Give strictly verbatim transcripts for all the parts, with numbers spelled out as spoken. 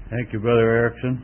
Thank you, Brother Erickson.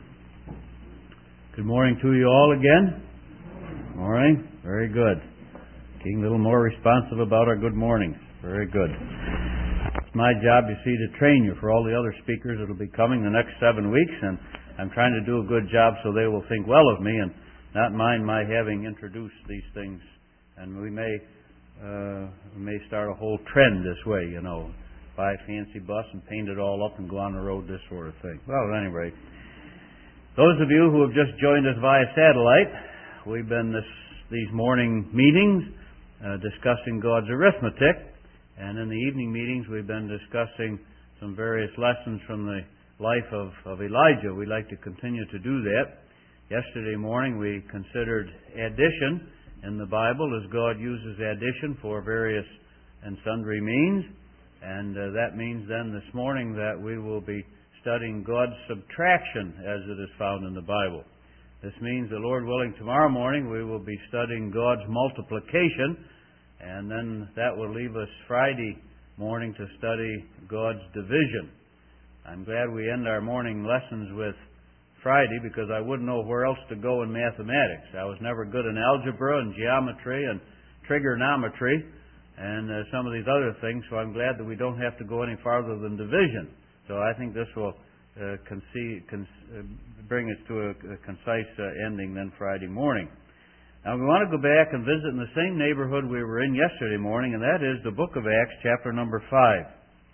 Good morning to you all again. Morning. Very good. Being a little more responsive about our good mornings. Very good. It's my job, you see, to train you for all the other speakers that will be coming the next seven weeks, and I'm trying to do a good job so they will think well of me and not mind my having introduced these things. And we may uh, we may start a whole trend this way, you know. Buy a fancy bus and paint it all up and go on the road, this sort of thing. Well, at any rate, those of you who have just joined us via satellite, we've been this, these morning meetings uh, discussing God's arithmetic, and in the evening meetings we've been discussing some various lessons from the life of, of Elijah. We'd like to continue to do that. Yesterday morning we considered addition in the Bible, as God uses addition for various and sundry means. And uh, that means then this morning that we will be studying God's subtraction as it is found in the Bible. This means, the Lord willing, tomorrow morning we will be studying God's multiplication, and then that will leave us Friday morning to study God's division. I'm glad we end our morning lessons with Friday, because I wouldn't know where else to go in mathematics. I was never good in algebra and geometry and trigonometry and uh, some of these other things, so I'm glad that we don't have to go any farther than division. So I think this will uh, concede, con- uh, bring us to a, a concise uh, ending then Friday morning. Now we want to go back and visit in the same neighborhood we were in yesterday morning, and that is the book of Acts, chapter number five.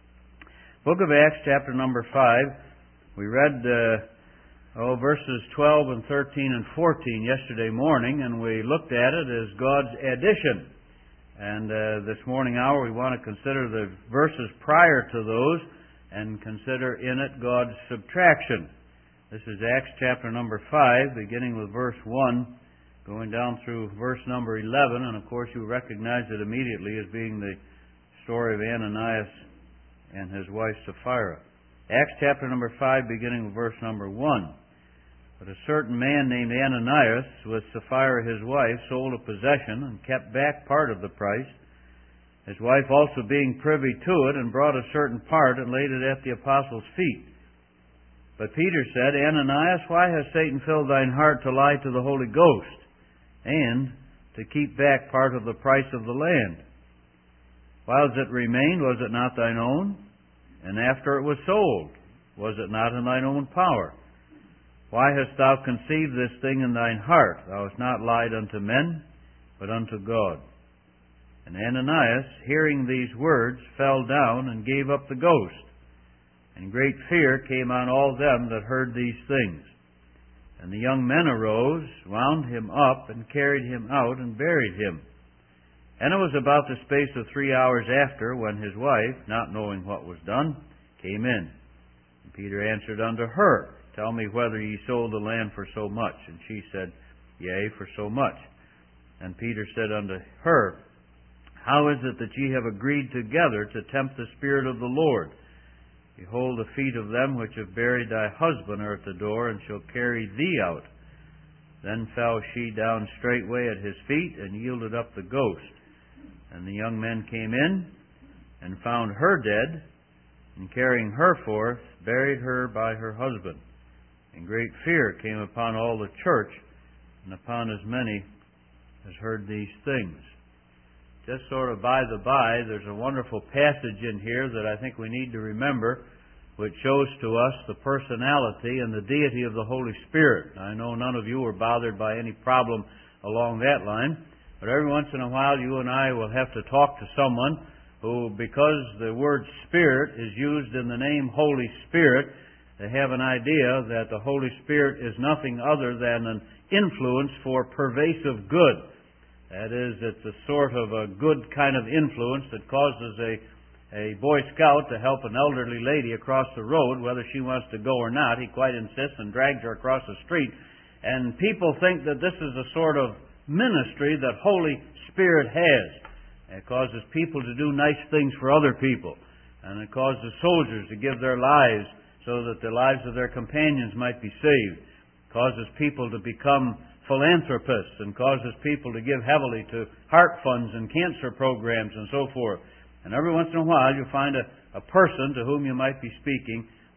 Book of Acts, chapter number five. We read uh, oh, verses twelve and thirteen and fourteen yesterday morning, and we looked at it as God's addition. And uh, this morning hour we want to consider the verses prior to those and consider in it God's subtraction. This is Acts chapter number five, beginning with verse one, going down through verse number eleven, and of course you recognize it immediately as being the story of Ananias and his wife Sapphira. Acts chapter number five, beginning with verse number one. But a certain man named Ananias, with Sapphira his wife, sold a possession and kept back part of the price, his wife also being privy to it, and brought a certain part and laid it at the apostles' feet. But Peter said, Ananias, why has Satan filled thine heart to lie to the Holy Ghost, and to keep back part of the price of the land? Whiles it remained, was it not thine own? And after it was sold, was it not in thine own power? Why hast thou conceived this thing in thine heart? Thou hast not lied unto men, but unto God. And Ananias, hearing these words, fell down and gave up the ghost. And great fear came on all them that heard these things. And the young men arose, wound him up, and carried him out, and buried him. And it was about the space of three hours after, when his wife, not knowing what was done, came in. And Peter answered unto her, Tell me whether ye sold the land for so much. And she said, Yea, for so much. And Peter said unto her, How is it that ye have agreed together to tempt the Spirit of the Lord? Behold, the feet of them which have buried thy husband are at the door, and shall carry thee out. Then fell she down straightway at his feet, and yielded up the ghost. And the young men came in, and found her dead, and carrying her forth, buried her by her husband. And great fear came upon all the church, and upon as many as heard these things. Just sort of by the by, there's a wonderful passage in here that I think we need to remember, which shows to us the personality and the deity of the Holy Spirit. I know none of you are bothered by any problem along that line, but every once in a while you and I will have to talk to someone who, because the word Spirit is used in the name Holy Spirit, they have an idea that the Holy Spirit is nothing other than an influence for pervasive good. That is, it's a sort of a good kind of influence that causes a, a Boy Scout to help an elderly lady across the road, whether she wants to go or not. He quite insists and drags her across the street. And people think that this is a sort of ministry that Holy Spirit has. It causes people to do nice things for other people. And it causes soldiers to give their lives so that the lives of their companions might be saved. It causes people to become philanthropists, and causes people to give heavily to heart funds and cancer programs and so forth. And every once in a while you find a, a person to whom you might be speaking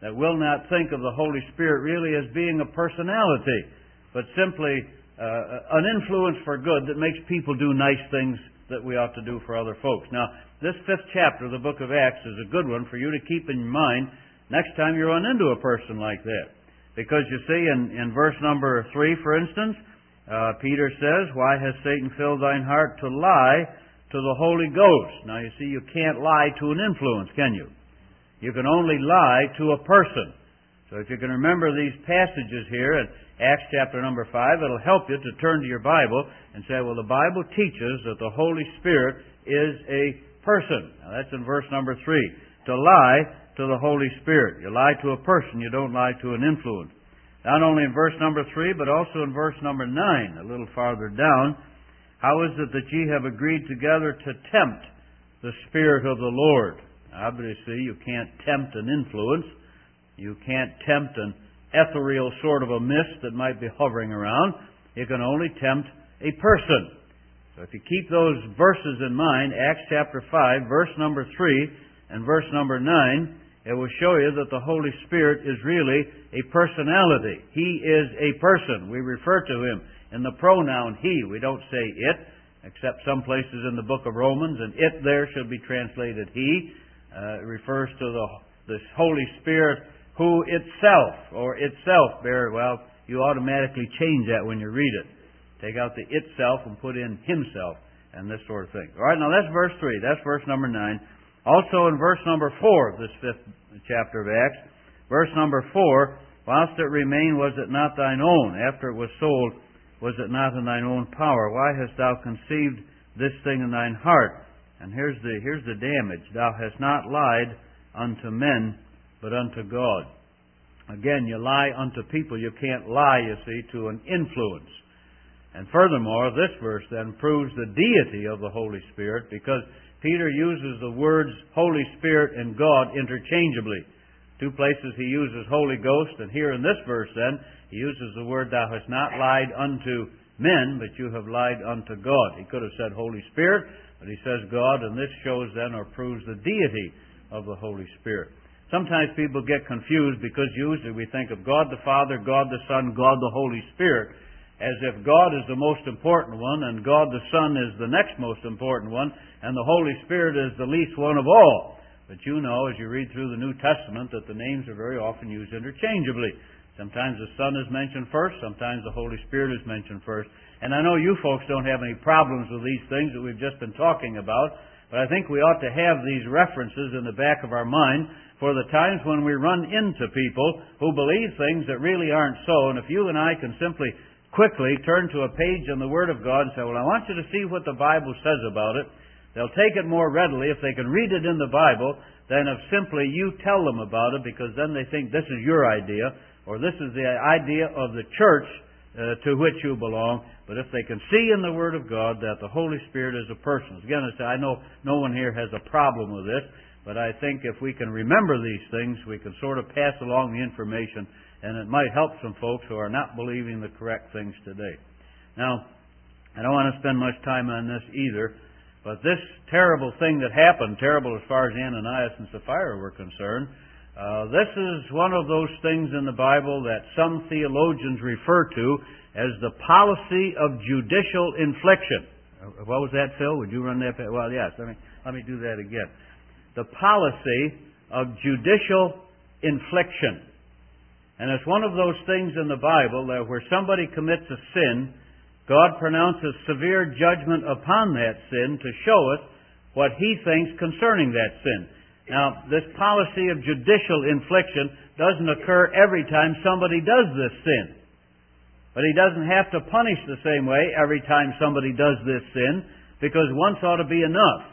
that will not think of the Holy Spirit really as being a personality, but simply uh, an influence for good that makes people do nice things that we ought to do for other folks. Now, this fifth chapter of the book of Acts is a good one for you to keep in mind next time you run into a person like that. Because you see, in, in verse number three, for instance, uh, Peter says, "Why has Satan filled thine heart to lie to the Holy Ghost?" Now, you see, you can't lie to an influence, can you? You can only lie to a person. So if you can remember these passages here in Acts chapter number five, it'll help you to turn to your Bible and say, well, the Bible teaches that the Holy Spirit is a person. Now, that's in verse number three. To lie to the Holy Spirit. You lie to a person, you don't lie to an influence. Not only in verse number three, but also in verse number nine, a little farther down. How is it that ye have agreed together to tempt the Spirit of the Lord? Obviously, you can't tempt an influence. You can't tempt an ethereal sort of a mist that might be hovering around. You can only tempt a person. So if you keep those verses in mind, Acts chapter five, verse number three, and verse number nine, it will show you that the Holy Spirit is really a personality. He is a person. We refer to Him in the pronoun He. We don't say it, except some places in the book of Romans, and it there should be translated He. Uh, it refers to the this Holy Spirit who itself, or itself, very well, you automatically change that when you read it. Take out the itself and put in Himself and this sort of thing. All right, now that's verse three. That's verse number nine. Also in verse number four of this fifth chapter of Acts, verse number four, whilst it remained, was it not thine own? After it was sold, was it not in thine own power? Why hast thou conceived this thing in thine heart? And here's the here's the damage. Thou hast not lied unto men, but unto God. Again, you lie unto people. You can't lie, you see, to an influence. And furthermore, this verse then proves the deity of the Holy Spirit, because Peter uses the words Holy Spirit and God interchangeably. Two places he uses Holy Ghost, and here in this verse then, he uses the word, thou hast not lied unto men, but you have lied unto God. He could have said Holy Spirit, but he says God, and this shows then or proves the deity of the Holy Spirit. Sometimes people get confused because usually we think of God the Father, God the Son, God the Holy Spirit, as if God is the most important one, and God the Son is the next most important one, and the Holy Spirit is the least one of all. But you know, as you read through the New Testament, that the names are very often used interchangeably. Sometimes the Son is mentioned first, sometimes the Holy Spirit is mentioned first. And I know you folks don't have any problems with these things that we've just been talking about, but I think we ought to have these references in the back of our mind for the times when we run into people who believe things that really aren't so. And if you and I can simply quickly turn to a page in the Word of God and say, well, I want you to see what the Bible says about it, they'll take it more readily if they can read it in the Bible than if simply you tell them about it, because then they think this is your idea, or this is the idea of the church uh, to which you belong. But if they can see in the Word of God that the Holy Spirit is a person. Again, I know no one here has a problem with this, but I think if we can remember these things, we can sort of pass along the information, and it might help some folks who are not believing the correct things today. Now, I don't want to spend much time on this either, but this terrible thing that happened, terrible as far as Ananias and Sapphira were concerned, uh, this is one of those things in the Bible that some theologians refer to as the policy of judicial infliction. Uh, what was that, Phil? Would you run that? Well, yes. Let me let me do that again. The policy of judicial infliction. And it's one of those things in the Bible that where somebody commits a sin, God pronounces severe judgment upon that sin to show us what He thinks concerning that sin. Now, this policy of judicial infliction doesn't occur every time somebody does this sin. But He doesn't have to punish the same way every time somebody does this sin, because once ought to be enough.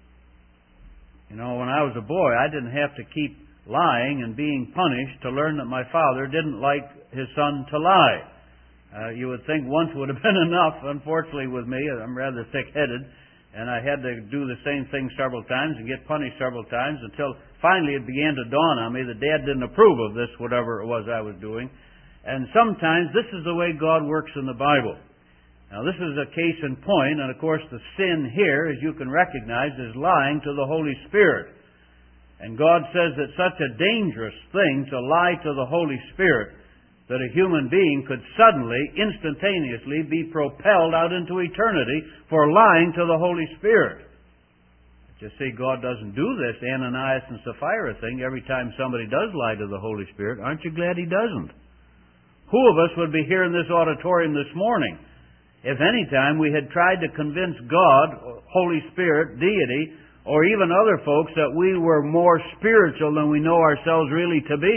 You know, when I was a boy, I didn't have to keep lying and being punished to learn that my father didn't like his son to lie. Uh, you would think once would have been enough. Unfortunately with me, I'm rather thick-headed, and I had to do the same thing several times and get punished several times until finally it began to dawn on me that Dad didn't approve of this, whatever it was I was doing. And sometimes this is the way God works in the Bible. Now this is a case in point, and of course the sin here, as you can recognize, is lying to the Holy Spirit. And God says it's such a dangerous thing to lie to the Holy Spirit that a human being could suddenly, instantaneously be propelled out into eternity for lying to the Holy Spirit. But you see, God doesn't do this Ananias and Sapphira thing every time somebody does lie to the Holy Spirit. Aren't you glad He doesn't? Who of us would be here in this auditorium this morning if any time we had tried to convince God, Holy Spirit, deity, or even other folks that we were more spiritual than we know ourselves really to be?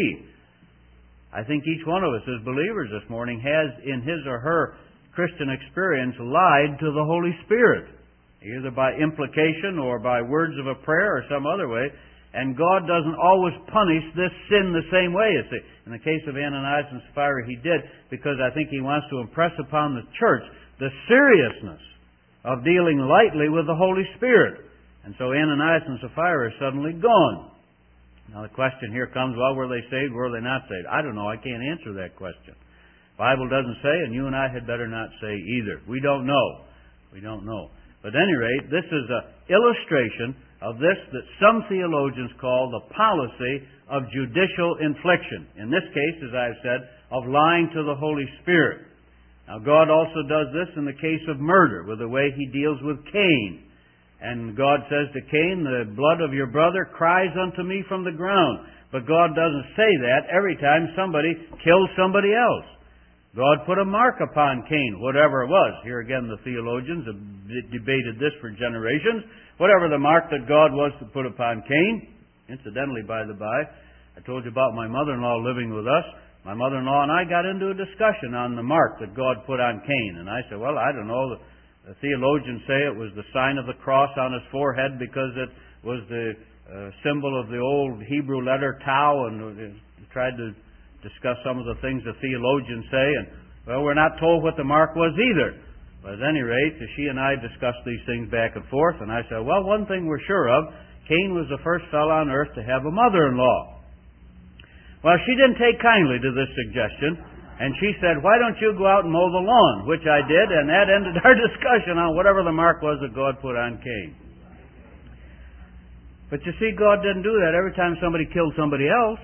I think each one of us as believers this morning has in his or her Christian experience lied to the Holy Spirit, either by implication or by words of a prayer or some other way. And God doesn't always punish this sin the same way, you see. In the case of Ananias and Sapphira, He did, because I think He wants to impress upon the church the seriousness of dealing lightly with the Holy Spirit. And so Ananias and Sapphira are suddenly gone. Now the question here comes, well, were they saved, were they not saved? I don't know, I can't answer that question. The Bible doesn't say, and you and I had better not say either. We don't know. We don't know. But at any rate, this is an illustration of this that some theologians call the policy of judicial infliction. In this case, as I've said, of lying to the Holy Spirit. Now God also does this in the case of murder, with the way He deals with Cain. And God says to Cain, the blood of your brother cries unto me from the ground. But God doesn't say that every time somebody kills somebody else. God put a mark upon Cain, whatever it was. Here again, the theologians have debated this for generations. Whatever the mark that God was to put upon Cain. Incidentally, by the by, I told you about my mother-in-law living with us. My mother-in-law and I got into a discussion on the mark that God put on Cain. And I said, well, I don't know. The theologians say it was the sign of the cross on his forehead because it was the uh, symbol of the old Hebrew letter Tau, and uh, tried to discuss some of the things the theologians say. And, well, we're not told what the mark was either. But at any rate, she and I discussed these things back and forth, and I said, well, one thing we're sure of, Cain was the first fellow on earth to have a mother-in-law. Well, she didn't take kindly to this suggestion, and she said, why don't you go out and mow the lawn? Which I did, and that ended our discussion on whatever the mark was that God put on Cain. But you see, God didn't do that every time somebody killed somebody else.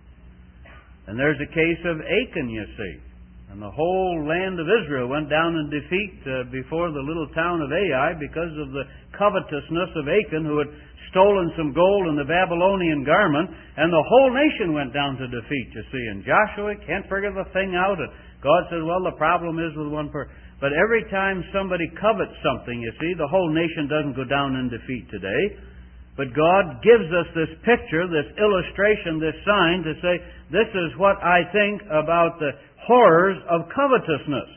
And there's a case of Achan, you see. And the whole land of Israel went down in defeat uh, before the little town of Ai because of the covetousness of Achan, who had stolen some gold in the Babylonian garment, and the whole nation went down to defeat, you see. And Joshua can't figure the thing out, and God said, well, the problem is with one person. But every time somebody covets something, you see, the whole nation doesn't go down in defeat today. But God gives us this picture, this illustration, this sign to say, this is what I think about the horrors of covetousness.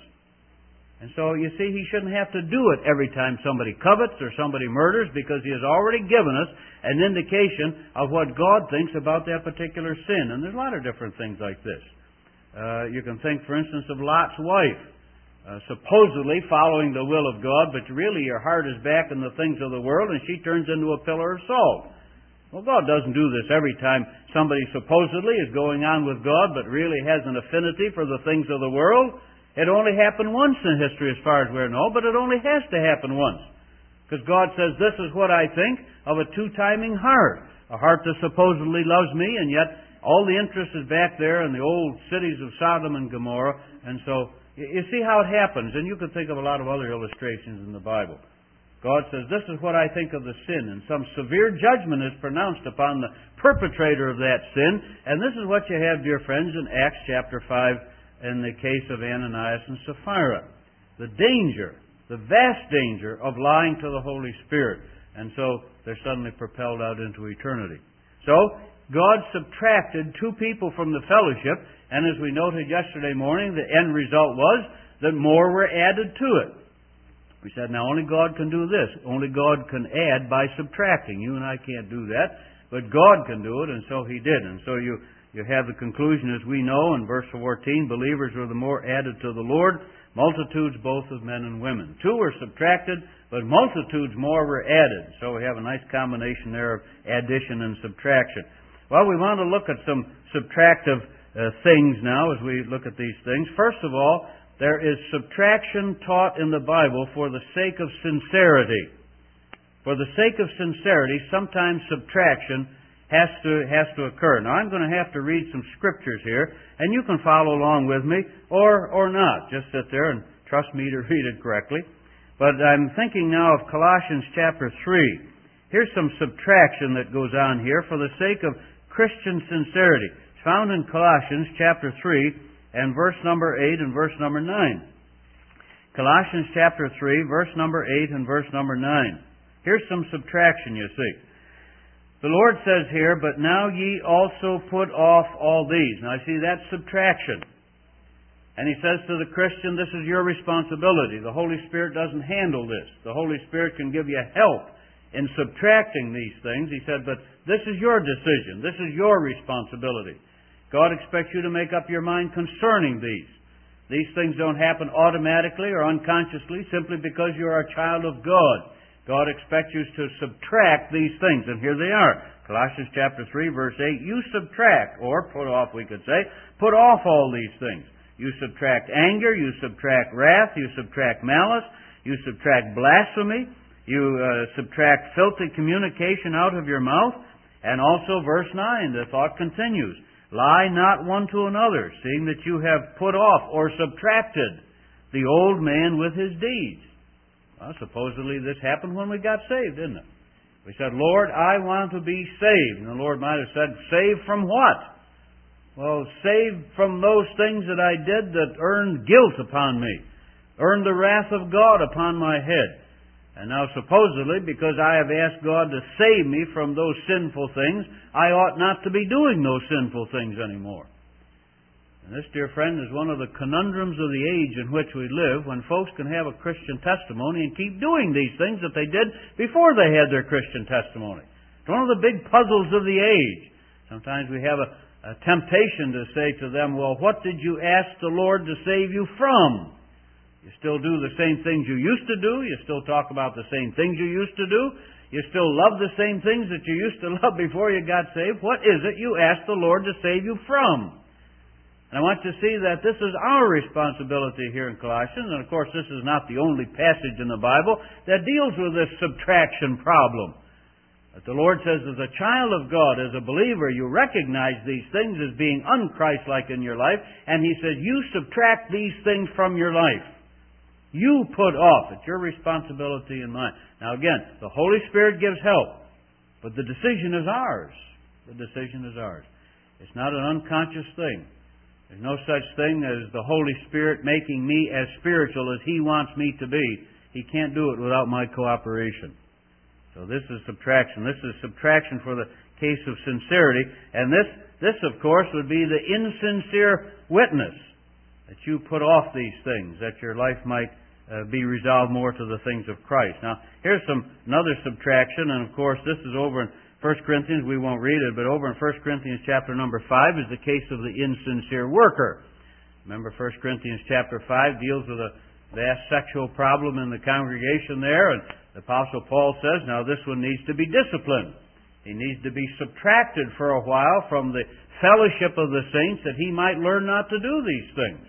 And so, you see, He shouldn't have to do it every time somebody covets or somebody murders, because He has already given us an indication of what God thinks about that particular sin. And there's a lot of different things like this. Uh, you can think, for instance, of Lot's wife. Uh, supposedly following the will of God, but really your heart is back in the things of the world, and she turns into a pillar of salt. Well, God doesn't do this every time somebody supposedly is going on with God, but really has an affinity for the things of the world. It only happened once in history as far as we know, but it only has to happen once. Because God says, this is what I think of a two-timing heart. A heart that supposedly loves me, and yet all the interest is back there in the old cities of Sodom and Gomorrah. And so, you see how it happens, and you can think of a lot of other illustrations in the Bible. God says, this is what I think of the sin, and some severe judgment is pronounced upon the perpetrator of that sin, and this is what you have, dear friends, in Acts chapter five in the case of Ananias and Sapphira. The danger, the vast danger of lying to the Holy Spirit, and so they're suddenly propelled out into eternity. So, God subtracted two people from the fellowship, and as we noted yesterday morning, the end result was that more were added to it. We said, now only God can do this. Only God can add by subtracting. You and I can't do that, but God can do it, and so He did. And so you, you have the conclusion, as we know, in verse fourteen, believers were the more added to the Lord, multitudes both of men and women. Two were subtracted, but multitudes more were added. So we have a nice combination there of addition and subtraction. Well, we want to look at some subtractive uh, things now as we look at these things. First of all, there is subtraction taught in the Bible for the sake of sincerity. For the sake of sincerity, sometimes subtraction has to, has to occur. Now, I'm going to have to read some scriptures here, and you can follow along with me, or, or not. Just sit there and trust me to read it correctly. But I'm thinking now of Colossians chapter three. Here's some subtraction that goes on here for the sake of Christian sincerity. It's found in Colossians chapter three and verse number eight and verse number nine. Colossians chapter three, verse number eight and verse number nine. Here's some subtraction, you see. The Lord says here, "But now ye also put off all these." Now, I see that's subtraction. And He says to the Christian, this is your responsibility. The Holy Spirit doesn't handle this. The Holy Spirit can give you help in subtracting these things. He said, but this is your decision. This is your responsibility. God expects you to make up your mind concerning these. These things don't happen automatically or unconsciously simply because you are a child of God. God expects you to subtract these things, and here they are. Colossians chapter three, verse eight, you subtract, or put off, we could say, put off all these things. You subtract anger, you subtract wrath, you subtract malice, you subtract blasphemy, you uh, subtract filthy communication out of your mouth, and also verse nine, the thought continues, lie not one to another, seeing that you have put off or subtracted the old man with his deeds. Well, supposedly this happened when we got saved, didn't it? We said, Lord, I want to be saved. And the Lord might have said, saved from what? Well, saved from those things that I did that earned guilt upon me, earned the wrath of God upon my head. And now supposedly, because I have asked God to save me from those sinful things, I ought not to be doing those sinful things anymore. And this, dear friend, is one of the conundrums of the age in which we live, when folks can have a Christian testimony and keep doing these things that they did before they had their Christian testimony. It's one of the big puzzles of the age. Sometimes we have a, a temptation to say to them, well, what did you ask the Lord to save you from? You still do the same things you used to do. You still talk about the same things you used to do. You still love the same things that you used to love before you got saved. What is it you asked the Lord to save you from? And I want you to see that this is our responsibility here in Colossians. And of course, this is not the only passage in the Bible that deals with this subtraction problem. But the Lord says, as a child of God, as a believer, you recognize these things as being un-Christ-like in your life. And He says, you subtract these things from your life. You put off. It's your responsibility and mine. Now again, the Holy Spirit gives help. But the decision is ours. The decision is ours. It's not an unconscious thing. There's no such thing as the Holy Spirit making me as spiritual as He wants me to be. He can't do it without my cooperation. So this is subtraction. This is subtraction for the case of sincerity. And this, this of course, would be the insincere witness. That you put off these things, that your life might uh, be resolved more to the things of Christ. Now, here's some another subtraction, and of course, this is over in First Corinthians. We won't read it, but over in First Corinthians chapter number five is the case of the insincere worker. Remember, First Corinthians chapter five deals with a vast sexual problem in the congregation there, and the Apostle Paul says, now this one needs to be disciplined. He needs to be subtracted for a while from the fellowship of the saints that he might learn not to do these things.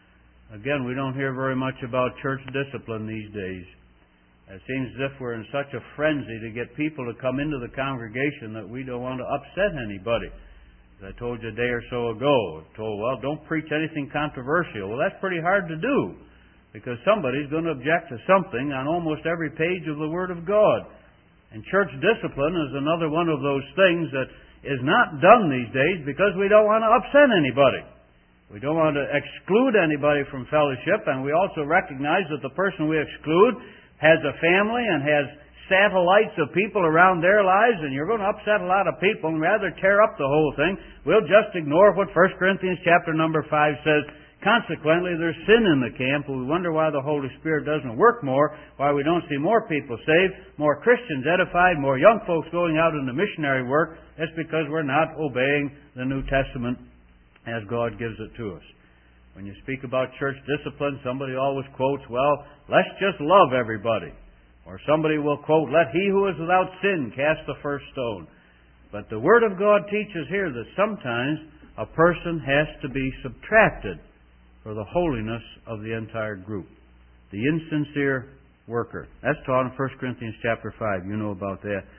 Again, we don't hear very much about church discipline these days. It seems as if we're in such a frenzy to get people to come into the congregation that we don't want to upset anybody. As I told you a day or so ago, I told, well, don't preach anything controversial. Well, that's pretty hard to do, because somebody's going to object to something on almost every page of the Word of God. And church discipline is another one of those things that is not done these days because we don't want to upset anybody. We don't want to exclude anybody from fellowship, and we also recognize that the person we exclude has a family and has satellites of people around their lives, and you're going to upset a lot of people, and rather tear up the whole thing, we'll just ignore what First Corinthians chapter number five says. Consequently, there's sin in the camp, and we wonder why the Holy Spirit doesn't work more, why we don't see more people saved, more Christians edified, more young folks going out into missionary work. It's because we're not obeying the New Testament as God gives it to us. When you speak about church discipline, somebody always quotes, well, let's just love everybody. Or somebody will quote, let he who is without sin cast the first stone. But the Word of God teaches here that sometimes a person has to be subtracted for the holiness of the entire group. The insincere worker. That's taught in First Corinthians chapter five. You know about that.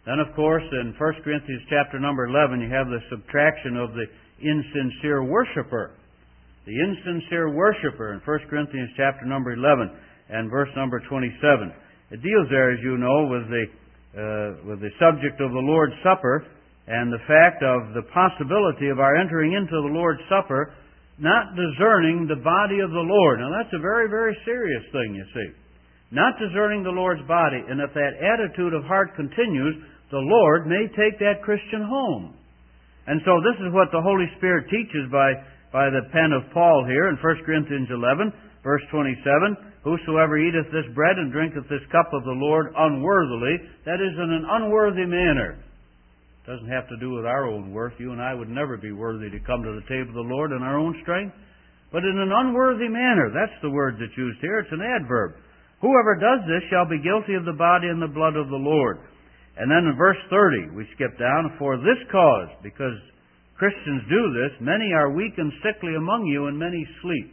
Then, of course, in First Corinthians chapter number eleven, you have the subtraction of the insincere worshiper. The insincere worshiper in First Corinthians chapter number eleven and verse number twenty-seven. It deals there, as you know, with the uh, with the subject of the Lord's Supper and the fact of the possibility of our entering into the Lord's Supper not discerning the body of the Lord. Now, that's a very, very serious thing, you see. Not discerning the Lord's body. And if that attitude of heart continues, the Lord may take that Christian home. And so this is what the Holy Spirit teaches by, by the pen of Paul here in First Corinthians eleven, verse twenty-seven. Whosoever eateth this bread and drinketh this cup of the Lord unworthily, that is, in an unworthy manner. It doesn't have to do with our own worth. You and I would never be worthy to come to the table of the Lord in our own strength. But in an unworthy manner. That's the word that's used here. It's an adverb. Whoever does this shall be guilty of the body and the blood of the Lord. And then in verse thirty, we skip down, for this cause, because Christians do this, many are weak and sickly among you, and many sleep.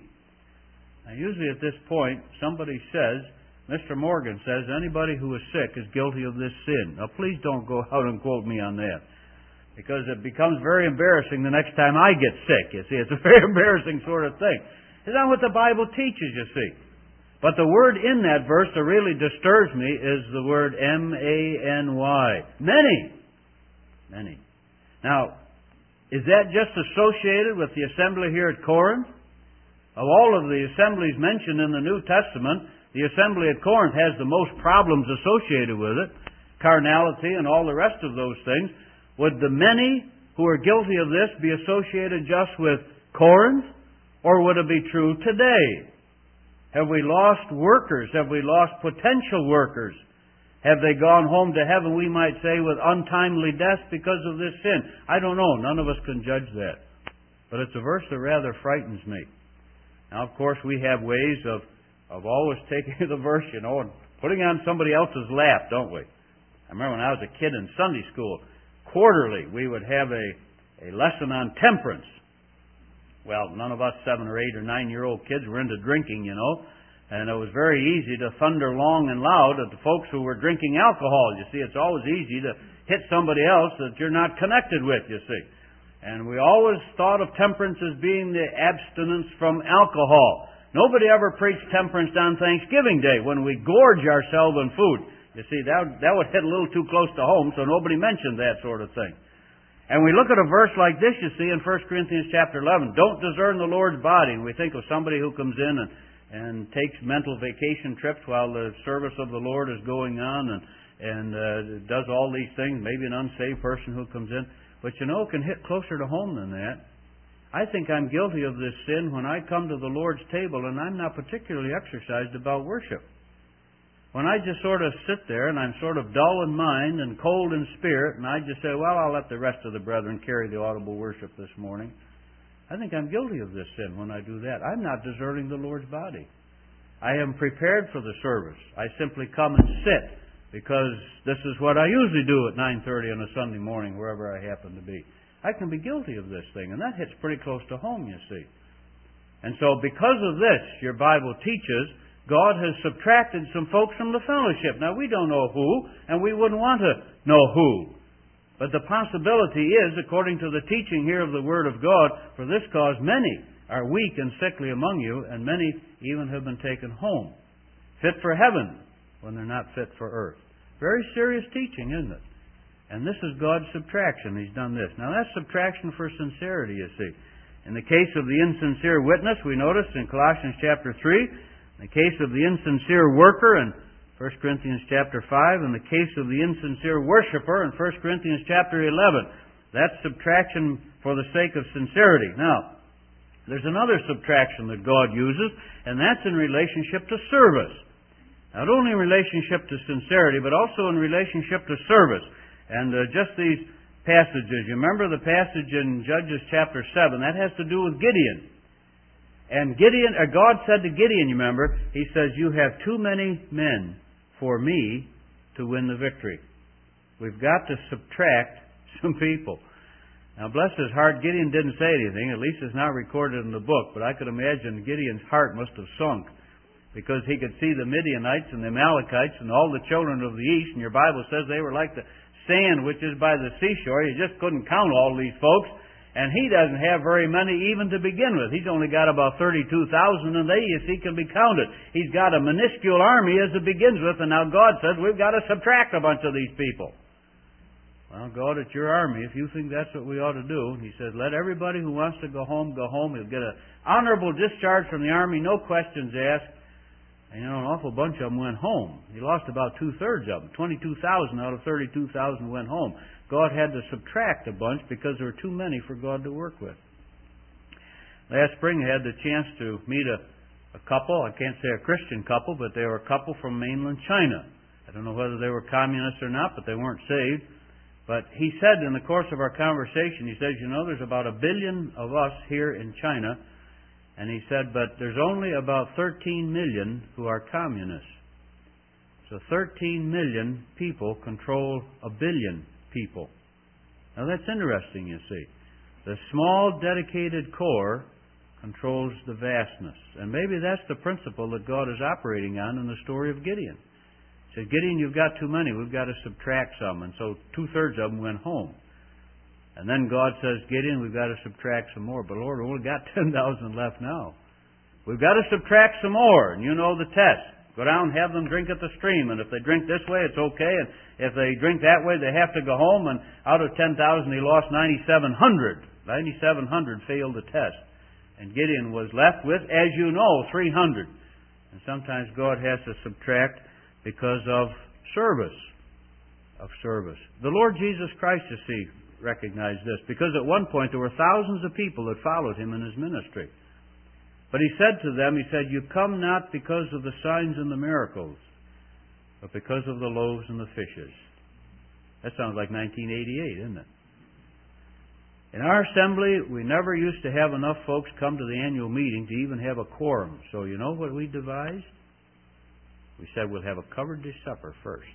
Now, usually at this point, somebody says, Mister Morgan says, anybody who is sick is guilty of this sin. Now, please don't go out and quote me on that, because it becomes very embarrassing the next time I get sick. You see, it's a very embarrassing sort of thing. It's not what the Bible teaches, you see. But the word in that verse that really disturbs me is the word M A N Y. Many. Many. Now, is that just associated with the assembly here at Corinth? Of all of the assemblies mentioned in the New Testament, the assembly at Corinth has the most problems associated with it, carnality and all the rest of those things. Would the many who are guilty of this be associated just with Corinth, or would it be true today? Have we lost workers? Have we lost potential workers? Have they gone home to heaven, we might say, with untimely death because of this sin? I don't know. None of us can judge that. But it's a verse that rather frightens me. Now, of course, we have ways of, of always taking the verse, you know, and putting it on somebody else's lap, don't we? I remember when I was a kid in Sunday school, quarterly we would have a, a lesson on temperance. Well, none of us seven or eight or nine-year-old kids were into drinking, you know, and it was very easy to thunder long and loud at the folks who were drinking alcohol. You see, it's always easy to hit somebody else that you're not connected with, you see. And we always thought of temperance as being the abstinence from alcohol. Nobody ever preached temperance on Thanksgiving Day when we gorge ourselves on food. You see, that, that would hit a little too close to home, so nobody mentioned that sort of thing. And we look at a verse like this, you see, in First Corinthians chapter eleven. Don't discern the Lord's body. And we think of somebody who comes in and, and takes mental vacation trips while the service of the Lord is going on and, and uh, does all these things. Maybe an unsaved person who comes in. But you know, it can hit closer to home than that. I think I'm guilty of this sin when I come to the Lord's table and I'm not particularly exercised about worship. When I just sort of sit there and I'm sort of dull in mind and cold in spirit, and I just say, well, I'll let the rest of the brethren carry the audible worship this morning. I think I'm guilty of this sin when I do that. I'm not discerning the Lord's body. I am prepared for the service. I simply come and sit because this is what I usually do at nine thirty on a Sunday morning, wherever I happen to be. I can be guilty of this thing, and that hits pretty close to home, you see. And so because of this, your Bible teaches, God has subtracted some folks from the fellowship. Now, we don't know who, and we wouldn't want to know who. But the possibility is, according to the teaching here of the Word of God, for this cause many are weak and sickly among you, and many even have been taken home, fit for heaven when they're not fit for earth. Very serious teaching, isn't it? And this is God's subtraction. He's done this. Now, that's subtraction for sincerity, you see. In the case of the insincere witness, we notice in Colossians chapter three, in the case of the insincere worker in First Corinthians chapter five, in the case of the insincere worshiper in First Corinthians chapter eleven. That's subtraction for the sake of sincerity. Now, there's another subtraction that God uses, and that's in relationship to service. Not only in relationship to sincerity, but also in relationship to service. And uh, just these passages. You remember the passage in Judges chapter seven. That has to do with Gideon. And Gideon, or God said to Gideon, you remember, He says, you have too many men for me to win the victory. We've got to subtract some people. Now, bless his heart, Gideon didn't say anything. At least it's not recorded in the book. But I could imagine Gideon's heart must have sunk, because he could see the Midianites and the Amalekites and all the children of the east. And your Bible says they were like the sand which is by the seashore. You just couldn't count all these folks. And he doesn't have very many even to begin with. He's only got about thirty-two thousand, and they, you see, can be counted. He's got a minuscule army as it begins with, and now God says we've got to subtract a bunch of these people. Well, God, it's your army. If you think that's what we ought to do, He says, let everybody who wants to go home, go home. He'll get an honorable discharge from the army, no questions asked. And you know, an awful bunch of them went home. He lost about two-thirds of them. twenty-two thousand out of thirty-two thousand went home. God had to subtract a bunch because there were too many for God to work with. Last spring I had the chance to meet a, a couple. I can't say a Christian couple, but they were a couple from mainland China. I don't know whether they were communists or not, but they weren't saved. But he said in the course of our conversation, he says, you know, there's about a billion of us here in China. And he said, but there's only about thirteen million who are communists. So thirteen million people control a billion people. Now that's interesting, you see. The small, dedicated core controls the vastness. And maybe that's the principle that God is operating on in the story of Gideon. He said, Gideon, you've got too many. We've got to subtract some. And so two-thirds of them went home. And then God says, Gideon, we've got to subtract some more. But Lord, we've only got ten thousand left now. We've got to subtract some more. And you know the test. Go down and have them drink at the stream. And if they drink this way, it's okay. And if they drink that way, they have to go home. And out of ten thousand, he lost ninety-seven hundred. ninety-seven hundred failed the test. And Gideon was left with, as you know, three hundred. And sometimes God has to subtract because of service. Of service. The Lord Jesus Christ, you see, recognized this. Because at one point there were thousands of people that followed Him in His ministry. But He said to them, He said, you come not because of the signs and the miracles, but because of the loaves and the fishes. That sounds like nineteen eighty-eight, isn't it? In our assembly, we never used to have enough folks come to the annual meeting to even have a quorum. So you know what we devised? We said we'll have a covered dish supper first.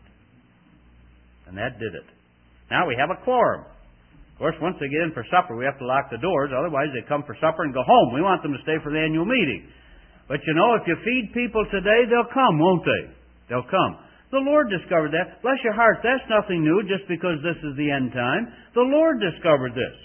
And that did it. Now we have a quorum. Of course, once they get in for supper, we have to lock the doors. Otherwise, they come for supper and go home. We want them to stay for the annual meeting. But you know, if you feed people today, they'll come, won't they? They'll come. The Lord discovered that. Bless your heart, that's nothing new just because this is the end time. The Lord discovered this.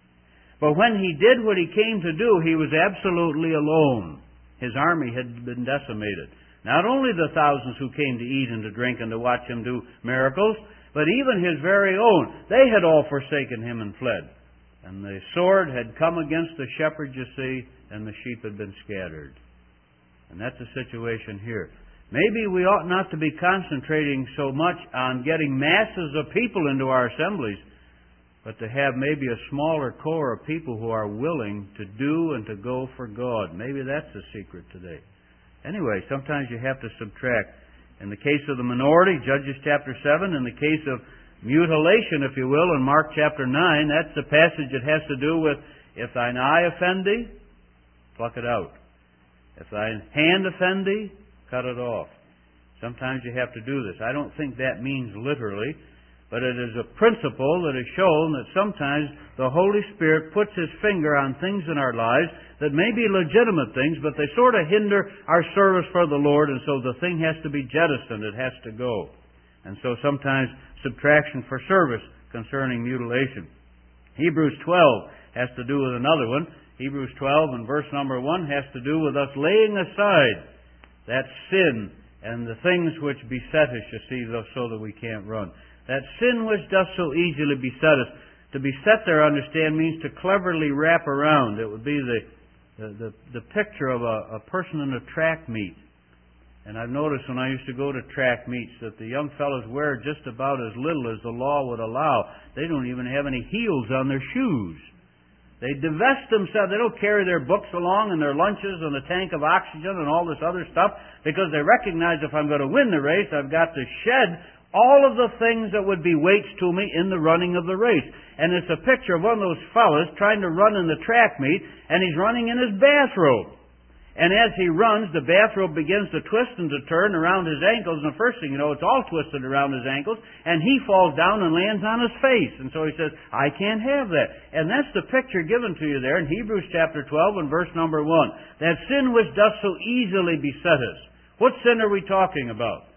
But when He did what He came to do, He was absolutely alone. His army had been decimated. Not only the thousands who came to eat and to drink and to watch Him do miracles, but even His very own, they had all forsaken Him and fled. And the sword had come against the shepherd, you see, and the sheep had been scattered. And that's the situation here. Maybe we ought not to be concentrating so much on getting masses of people into our assemblies, but to have maybe a smaller core of people who are willing to do and to go for God. Maybe that's the secret today. Anyway, sometimes you have to subtract. In the case of the minority, Judges chapter seven. In the case of mutilation, if you will, in Mark chapter nine, that's the passage that has to do with, if thine eye offend thee, pluck it out. If thine hand offend thee, cut it off. Sometimes you have to do this. I don't think that means literally, but it is a principle that is shown that sometimes the Holy Spirit puts His finger on things in our lives that may be legitimate things, but they sort of hinder our service for the Lord, and so the thing has to be jettisoned. It has to go. And so sometimes subtraction for service concerning mutilation. Hebrews twelve has to do with another one. Hebrews twelve and verse number one has to do with us laying aside that sin and the things which beset us, you see, so that we can't run. That sin which does so easily beset us. To beset there, understand, means to cleverly wrap around. It would be the the, the, the picture of a, a person in a track meet. And I've noticed when I used to go to track meets that the young fellows wear just about as little as the law would allow. They don't even have any heels on their shoes. They divest themselves. They don't carry their books along and their lunches and a tank of oxygen and all this other stuff because they recognize if I'm going to win the race, I've got to shed all of the things that would be weights to me in the running of the race. And it's a picture of one of those fellas trying to run in the track meet, and he's running in his bathrobe. And as he runs, the bathrobe begins to twist and to turn around his ankles, and the first thing you know, it's all twisted around his ankles, and he falls down and lands on his face. And so he says, I can't have that. And that's the picture given to you there in Hebrews chapter twelve and verse number one. That sin which does so easily beset us. What sin are we talking about?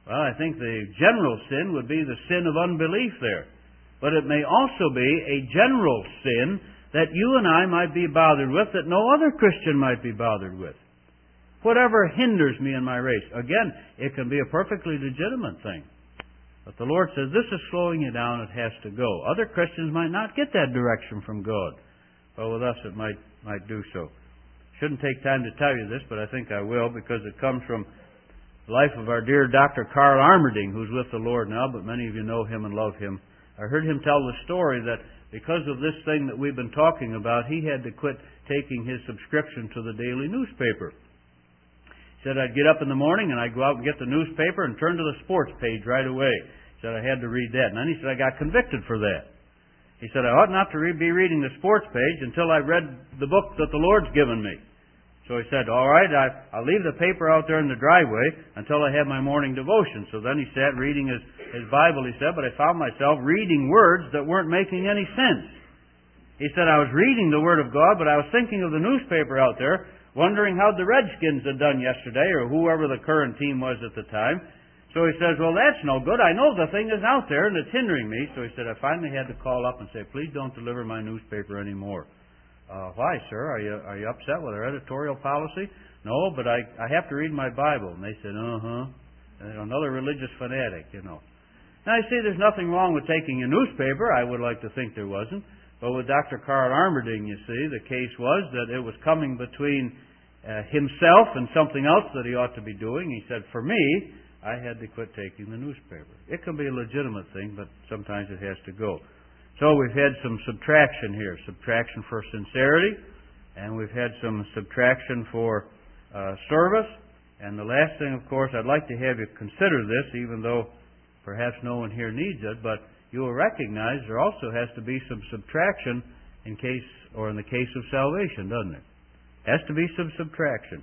Well, I think the general sin would be the sin of unbelief there. But it may also be a general sin that you and I might be bothered with that no other Christian might be bothered with. Whatever hinders me in my race. Again, it can be a perfectly legitimate thing. But the Lord says, this is slowing you down, it has to go. Other Christians might not get that direction from God. But with us it might might do so. Shouldn't take time to tell you this, but I think I will, because it comes from the life of our dear Doctor Carl Armerding, who's with the Lord now, but many of you know him and love him. I heard him tell the story that because of this thing that we've been talking about, he had to quit taking his subscription to the daily newspaper. He said, I'd get up in the morning and I'd go out and get the newspaper and turn to the sports page right away. He said, I had to read that. And then he said, I got convicted for that. He said, I ought not to re- be reading the sports page until I read the book that the Lord's given me. So he said, all right, I, I'll leave the paper out there in the driveway until I have my morning devotion. So then he sat reading his, his Bible, he said, but I found myself reading words that weren't making any sense. He said, I was reading the Word of God, but I was thinking of the newspaper out there, wondering how the Redskins had done yesterday, or whoever the current team was at the time. So he says, well, that's no good. I know the thing is out there, and it's hindering me. So he said, I finally had to call up and say, please don't deliver my newspaper anymore. Uh, why, sir? Are you are you upset with our editorial policy? No, but I, I have to read my Bible. And they said, uh-huh. And another religious fanatic, you know. Now, you see, there's nothing wrong with taking a newspaper. I would like to think there wasn't. But with Doctor Carl Armerding, you see, the case was that it was coming between uh, himself and something else that he ought to be doing. He said, for me, I had to quit taking the newspaper. It can be a legitimate thing, but sometimes it has to go. So we've had some subtraction here. Subtraction for sincerity, and we've had some subtraction for uh, service. And the last thing, of course, I'd like to have you consider this, even though perhaps no one here needs it, but you will recognize there also has to be some subtraction in case, or in the case of salvation, doesn't it? Has to be some subtraction.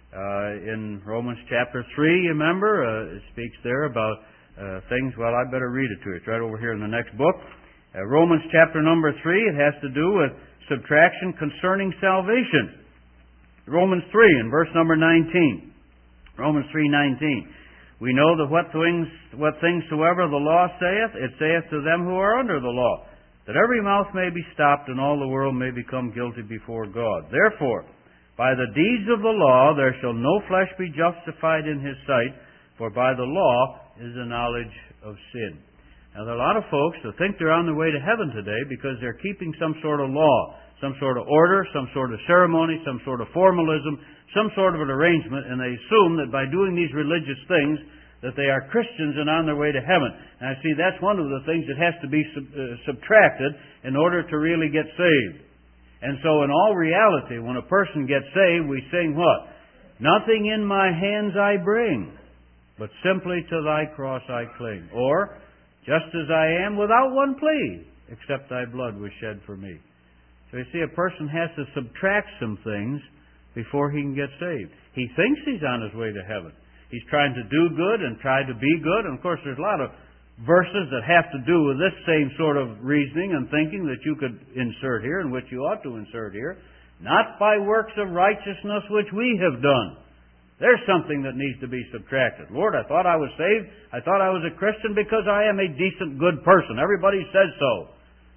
Uh, in Romans chapter three, you remember, uh, it speaks there about uh, things. Well, I better read it to you. It's right over here in the next book. Uh, Romans chapter number three, it has to do with subtraction concerning salvation. Romans three and verse number nineteen. Romans three nineteen. We know that what things, what things soever the law saith, it saith to them who are under the law, that every mouth may be stopped and all the world may become guilty before God. Therefore, by the deeds of the law there shall no flesh be justified in his sight, for by the law is the knowledge of sin. Now, there are a lot of folks that think they're on their way to heaven today because they're keeping some sort of law, some sort of order, some sort of ceremony, some sort of formalism, some sort of an arrangement, and they assume that by doing these religious things that they are Christians and on their way to heaven. And I see that's one of the things that has to be sub, uh, subtracted in order to really get saved. And so in all reality, when a person gets saved, we sing what? Nothing in my hands I bring, but simply to thy cross I cling. Or, just as I am, without one plea, except thy blood was shed for me. So you see, a person has to subtract some things before he can get saved. He thinks he's on his way to heaven. He's trying to do good and try to be good. And of course, there's a lot of verses that have to do with this same sort of reasoning and thinking that you could insert here and which you ought to insert here. Not by works of righteousness which we have done. There's something that needs to be subtracted. Lord, I thought I was saved. I thought I was a Christian because I am a decent, good person. Everybody says so.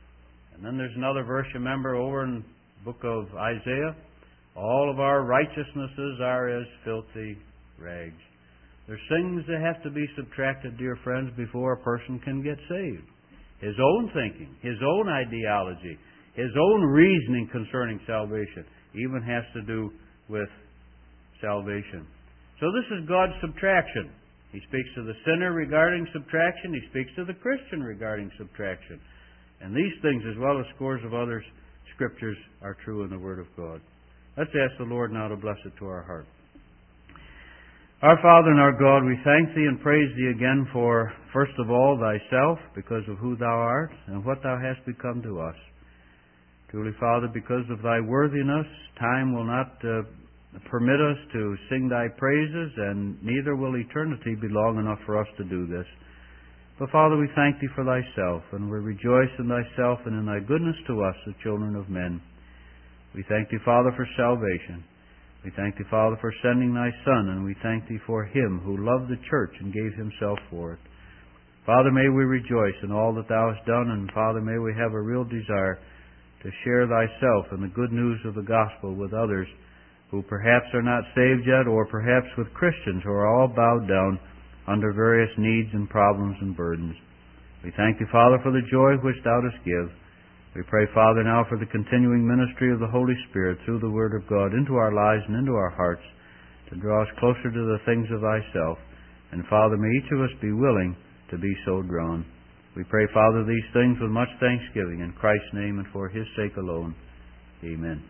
And then there's another verse, you remember, over in the book of Isaiah. All of our righteousnesses are as filthy rags. There's things that have to be subtracted, dear friends, before a person can get saved. His own thinking, his own ideology, his own reasoning concerning salvation even has to do with salvation. So this is God's subtraction. He speaks to the sinner regarding subtraction. He speaks to the Christian regarding subtraction. And these things, as well as scores of other scriptures, are true in the Word of God. Let's ask the Lord now to bless it to our heart. Our Father and our God, we thank Thee and praise Thee again for, first of all, Thyself, because of who Thou art and what Thou hast become to us. Truly, Father, because of Thy worthiness, time will not uh, permit us to sing Thy praises, and neither will eternity be long enough for us to do this. But Father, we thank Thee for Thyself, and we rejoice in Thyself and in Thy goodness to us, the children of men. We thank Thee, Father, for salvation. We thank Thee, Father, for sending Thy Son, and we thank Thee for Him who loved the church and gave Himself for it. Father, may we rejoice in all that Thou hast done, and Father, may we have a real desire to share Thyself and the good news of the gospel with others who perhaps are not saved yet, or perhaps with Christians who are all bowed down under various needs and problems and burdens. We thank Thee, Father, for the joy which Thou dost give. We pray, Father, now for the continuing ministry of the Holy Spirit through the Word of God into our lives and into our hearts to draw us closer to the things of Thyself. And, Father, may each of us be willing to be so drawn. We pray, Father, these things with much thanksgiving in Christ's name and for His sake alone. Amen.